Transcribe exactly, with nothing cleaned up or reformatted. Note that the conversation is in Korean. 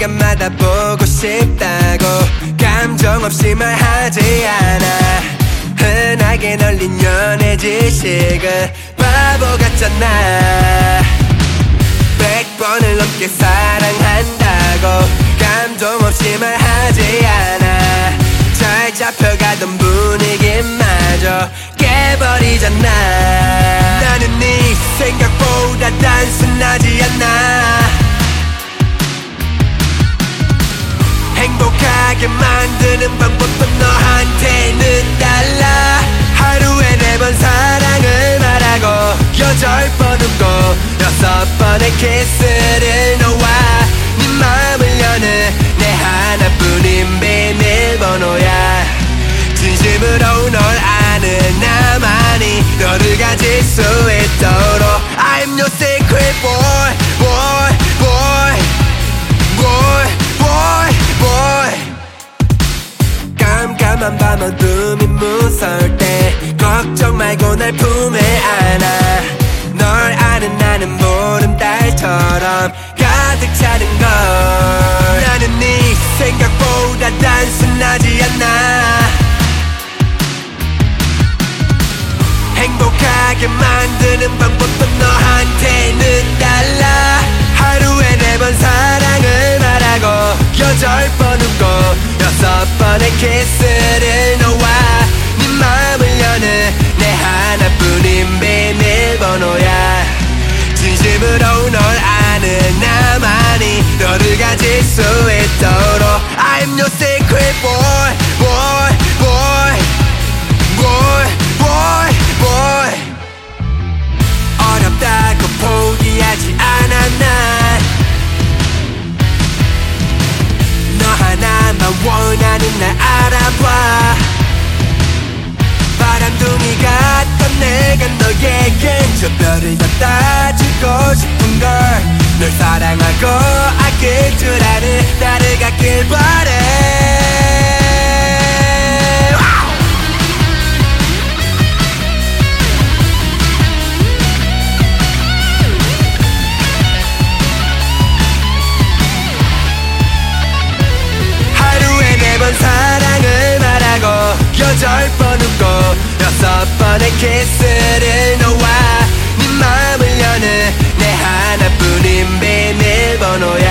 시간마다 보고 싶다고 감정 없이 말하지 않아. 흔하게 널린 연애 지식은 바보 같잖아. 백 번을 넘게 사랑한다고 감동 없이 말하지 않아. 잘 잡혀가던 분위기마저 깨버리잖아. 나는 네 생각보다 단순하지 않아. 행복하게 만드는 방법도 너한테는 달라. 하루에 네 번 사랑을 말하고 여덟 번 웃고 여섯 번의 키스를 너와 네 맘을 여는 내 하나뿐인 비밀번호야. 진심으로 널 아는 나만이 너를 가질 수 있도록 I'm your secret boy, boy, boy, boy, boy, boy. 깜깜한 밤 어둠이 무서울 때 걱정 말고 날 품에 안아. 널 아는 나는 보름달처럼 가득 차는 걸. 나는 네 생각보다 단순하지 않아. 행복하게 만드는 방법도 너한테는 달라. 하루에 네 번 사랑을 말하고 여덟 번 웃고 여섯 번의 키스를 너와 네 맘을 여는 내 하나뿐인 비밀번호야. 진심으로 널 아는 나만이 너를 가질 수 있도록 I'm your secret boy, boy, boy, boy, boy, boy. 어렵다고 포기하지 않아. 난 너 하나만 원하는 날 알아봐. 바람둥이 같던 내가 너에겐 저 별을 다 따주고 싶은 걸. 널 사랑하고 아낄 줄 아는 나를 갖길 바래. 하루에 네 번 사랑을 말하고 여덟 번 웃고 여섯 번의 키스를 너와 네 맘을 여는 내 하나뿐인 비밀번호야.